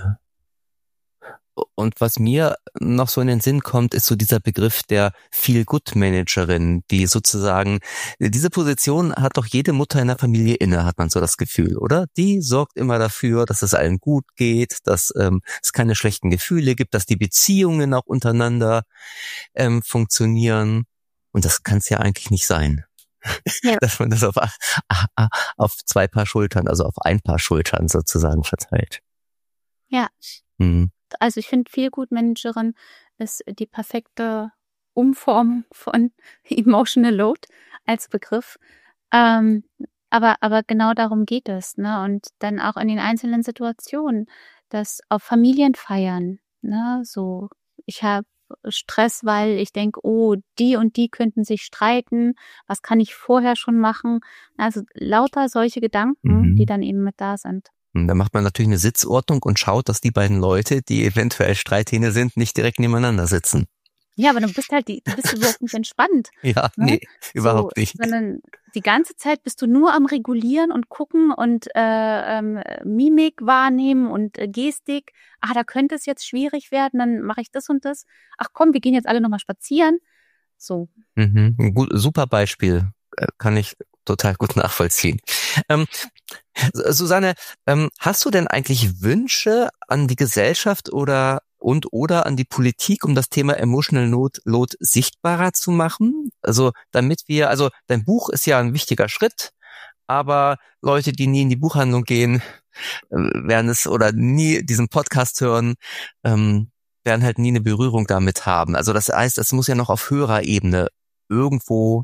Und was mir noch so in den Sinn kommt, ist so dieser Begriff der Feel-Good-Managerin, die sozusagen, diese Position hat doch jede Mutter in der Familie inne, hat man so das Gefühl, oder? Die sorgt immer dafür, dass es allen gut geht, dass ähm, es keine schlechten Gefühle gibt, dass die Beziehungen auch untereinander ähm, funktionieren. Und das kann es ja eigentlich nicht sein. Ja. Dass man das auf, auf zwei Paar Schultern, also auf ein Paar Schultern sozusagen verteilt. Ja. Mhm. Also ich finde, Feel-Good-Managerin ist die perfekte Umformung von Emotional Load als Begriff. Ähm, aber, aber genau darum geht es, ne? Und dann auch in den einzelnen Situationen, dass auf Familienfeiern, ne, so, ich habe Stress, weil ich denke, oh, die und die könnten sich streiten, was kann ich vorher schon machen? Also lauter solche Gedanken, Mhm. die dann eben mit da sind. Da macht man natürlich eine Sitzordnung und schaut, dass die beiden Leute, die eventuell Streithähne sind, nicht direkt nebeneinander sitzen. Ja, aber du bist halt, die, du bist überhaupt nicht entspannt. Ja, Ne? nee, überhaupt so, nicht. Sondern die ganze Zeit bist du nur am Regulieren und gucken und äh, ähm, Mimik wahrnehmen und äh, Gestik. Ah, da könnte es jetzt schwierig werden, dann mache ich das und das. Ach komm, wir gehen jetzt alle nochmal spazieren. So. Mhm. Ein gut, super Beispiel. Äh, Kann ich total gut nachvollziehen. Ähm, Susanne, ähm, hast du denn eigentlich Wünsche an die Gesellschaft oder und oder an die Politik, um das Thema Emotional Load, Load sichtbarer zu machen? Also damit wir, also dein Buch ist ja ein wichtiger Schritt, aber Leute, die nie in die Buchhandlung gehen, äh, werden es oder nie diesen Podcast hören, ähm, werden halt nie eine Berührung damit haben. Also das heißt, es muss ja noch auf höherer Ebene irgendwo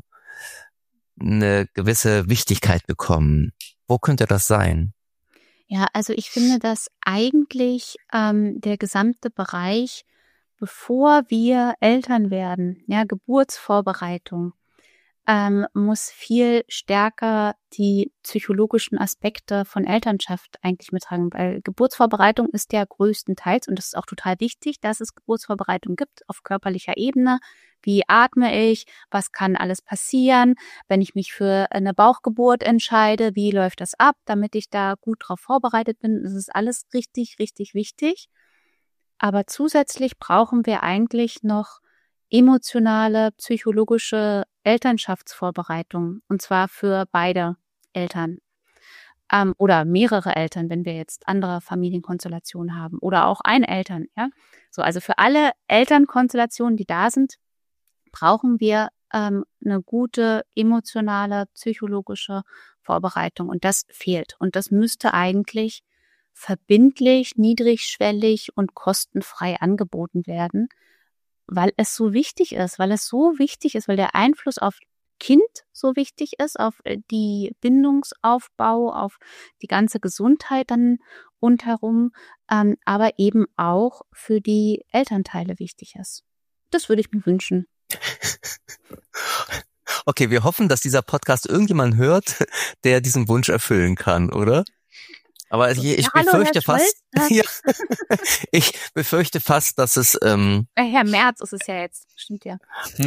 eine gewisse Wichtigkeit bekommen. Wo könnte das sein? Ja, also ich finde, dass eigentlich ähm, der gesamte Bereich, bevor wir Eltern werden, ja, Geburtsvorbereitung, ähm, muss viel stärker die psychologischen Aspekte von Elternschaft eigentlich mittragen, weil Geburtsvorbereitung ist ja größtenteils, und das ist auch total wichtig, dass es Geburtsvorbereitung gibt auf körperlicher Ebene. Wie atme ich? Was kann alles passieren? Wenn ich mich für eine Bauchgeburt entscheide, wie läuft das ab, damit ich da gut drauf vorbereitet bin? Das ist alles richtig, richtig wichtig. Aber zusätzlich brauchen wir eigentlich noch emotionale, psychologische Elternschaftsvorbereitung, und zwar für beide Eltern ähm, oder mehrere Eltern, wenn wir jetzt andere Familienkonstellationen haben oder auch ein Eltern. Ja, so, also für alle Elternkonstellationen, die da sind, brauchen wir ähm, eine gute emotionale, psychologische Vorbereitung, und das fehlt. Und das müsste eigentlich verbindlich, niedrigschwellig und kostenfrei angeboten werden, weil es so wichtig ist, weil es so wichtig ist, weil der Einfluss auf Kind so wichtig ist, auf die Bindungsaufbau, auf die ganze Gesundheit dann rundherum, ähm, aber eben auch für die Elternteile wichtig ist. Das würde ich mir wünschen. Okay, wir hoffen, dass dieser Podcast irgendjemand hört, der diesen Wunsch erfüllen kann, oder? Aber ich, ich ja, hallo, befürchte Herr fast, Scholz. ja, ich befürchte fast, dass es, ähm, Herr Merz ist es ja jetzt, stimmt ja.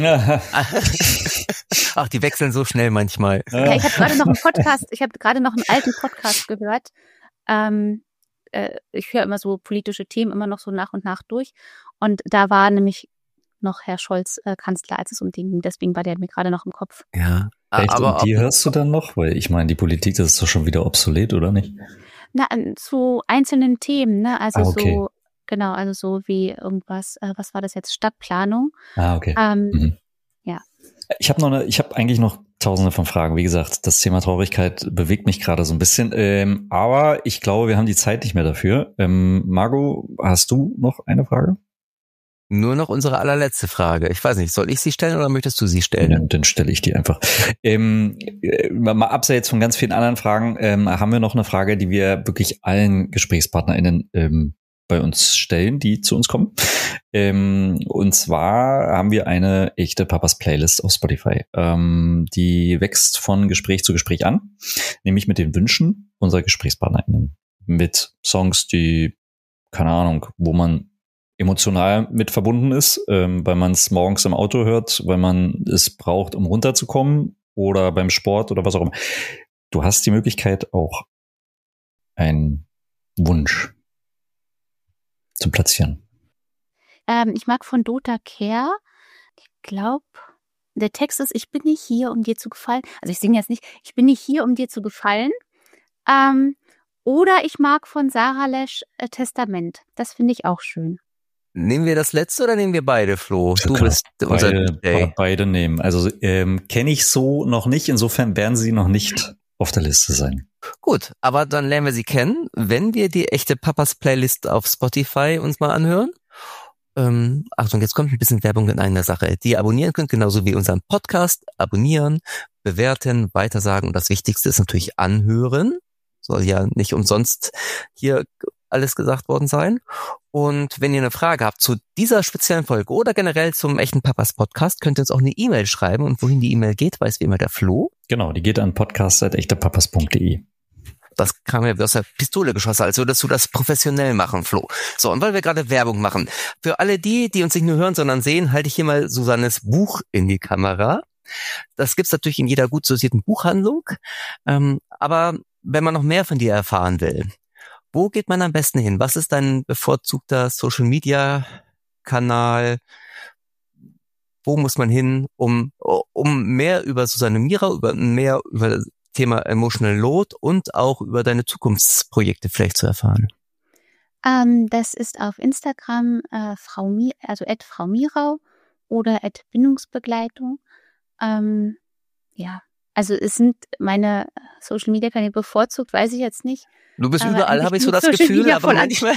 ach, die wechseln so schnell manchmal. Ja, ich habe gerade noch einen Podcast, ich habe gerade noch einen alten Podcast gehört. Ähm, äh, ich höre immer so politische Themen immer noch so nach und nach durch. Und da war nämlich noch Herr Scholz äh, Kanzler, als es um den ging. Deswegen war der mir gerade noch im Kopf. Ja, Echt? Aber Und die ob- hörst du dann noch? Weil ich meine, die Politik, das ist doch schon wieder obsolet, oder nicht? Na, an- zu einzelnen Themen, ne? Also Ah, okay. so, genau, also so wie irgendwas, äh, was war das jetzt? Stadtplanung. Ah, okay. Ähm, Mhm. ja. Ich habe noch eine, ich habe eigentlich noch tausende von Fragen. Wie gesagt, das Thema Traurigkeit bewegt mich gerade so ein bisschen. Ähm, aber ich glaube, wir haben die Zeit nicht mehr dafür. Ähm, Margot, hast du noch eine Frage? Nur noch unsere allerletzte Frage. Ich weiß nicht, soll ich sie stellen oder möchtest du sie stellen? Dann, dann stelle ich die einfach. Ähm, äh, mal abseits von ganz vielen anderen Fragen, ähm, haben wir noch eine Frage, die wir wirklich allen GesprächspartnerInnen ähm, bei uns stellen, die zu uns kommen. Ähm, und zwar haben wir eine echte Papas Playlist auf Spotify. Ähm, die wächst von Gespräch zu Gespräch an, nämlich mit den Wünschen unserer GesprächspartnerInnen. Mit Songs, die, keine Ahnung, wo man emotional mit verbunden ist, ähm, weil man es morgens im Auto hört, weil man es braucht, um runterzukommen oder beim Sport oder was auch immer. Du hast die Möglichkeit, auch einen Wunsch zu platzieren. Ähm, ich mag von Dota Care, ich glaube, der Text ist, ich bin nicht hier, um dir zu gefallen. Also ich singe jetzt nicht, ich bin nicht hier, um dir zu gefallen. Ähm, oder ich mag von Sarah Lesch äh, Testament. Das finde ich auch schön. Nehmen wir das letzte oder nehmen wir beide, Flo? Wir Du können bist unser beide, D J. beide nehmen. Also ähm, kenne ich so noch nicht. Insofern werden sie noch nicht auf der Liste sein. Gut, aber dann lernen wir sie kennen, wenn wir die echte Papas Playlist auf Spotify uns mal anhören. Ähm, Achtung, jetzt kommt ein bisschen Werbung in einer Sache. Die ihr abonnieren könnt, genauso wie unseren Podcast. Abonnieren, bewerten, weitersagen und das Wichtigste ist natürlich anhören. Soll ja nicht umsonst hier alles gesagt worden sein. Und wenn ihr eine Frage habt zu dieser speziellen Folge oder generell zum echten Papas Podcast, könnt ihr uns auch eine E-Mail schreiben. Und wohin die E-Mail geht, weiß wie immer der Flo. Genau, die geht an podcast at echtepapas punkt de. Das kam ja wie aus der Pistole geschossen, als würdest du das professionell machen, Flo. So, und weil wir gerade Werbung machen, für alle die, die uns nicht nur hören, sondern sehen, halte ich hier mal Susannes Buch in die Kamera. Das gibt's natürlich in jeder gut sortierten Buchhandlung. Ähm, aber wenn man noch mehr von dir erfahren will, wo geht man am besten hin? Was ist dein bevorzugter Social-Media-Kanal? Wo muss man hin, um um mehr über Susanne Mira, über mehr über das Thema Emotional Load und auch über deine Zukunftsprojekte vielleicht zu erfahren? Ähm, das ist auf Instagram äh, Frau Mi, also at Frau Mirau oder at Bindungsbegleitung. Ähm, ja, also es sind meine Social Media Kanäle bevorzugt, weiß ich jetzt nicht. Du bist Aber überall, eigentlich habe ich so bin das Social Gefühl, Media aber voll manchmal.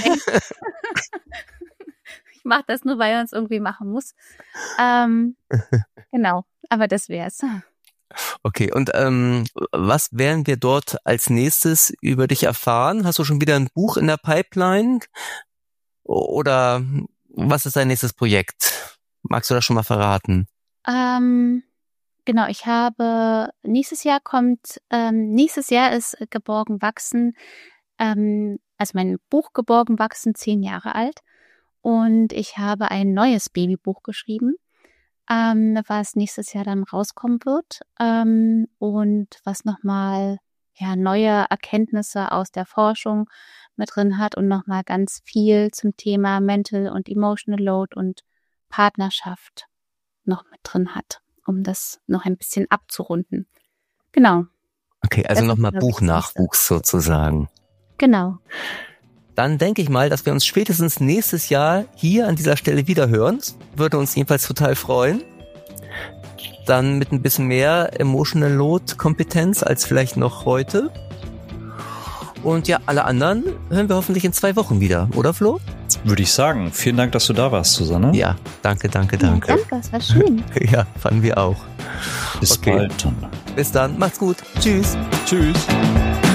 Ich mache das nur, weil man es irgendwie machen muss. Ähm, genau, aber das wär's. Okay, und ähm, was werden wir dort als nächstes über dich erfahren? Hast du schon wieder ein Buch in der Pipeline? Oder was ist dein nächstes Projekt? Magst du das schon mal verraten? Ähm, genau, ich habe, nächstes Jahr kommt, ähm, nächstes Jahr ist äh, Geborgen wachsen, ähm, also mein Buch Geborgen wachsen, zehn Jahre alt. Und ich habe ein neues Babybuch geschrieben, ähm, was nächstes Jahr dann rauskommen wird, ähm, und was nochmal ja, neue Erkenntnisse aus der Forschung mit drin hat und nochmal ganz viel zum Thema Mental und Emotional Load und Partnerschaft noch mit drin hat, um das noch ein bisschen abzurunden. Genau. Okay, also Das nochmal ist, glaub ich, das Buchnachwuchs sozusagen. Genau. Dann denke ich mal, dass wir uns spätestens nächstes Jahr hier an dieser Stelle wieder hören. Würde uns jedenfalls total freuen. Dann mit ein bisschen mehr Emotional Load Kompetenz als vielleicht noch heute. Und ja, alle anderen hören wir hoffentlich in zwei Wochen wieder, oder Flo? Würde ich sagen. Vielen Dank, dass du da warst, Susanne. Ja, danke, danke, danke. Ja, danke, es war schön. Ja, fanden wir auch. Bis Okay. bald. Bis dann, macht's gut. Tschüss. Tschüss.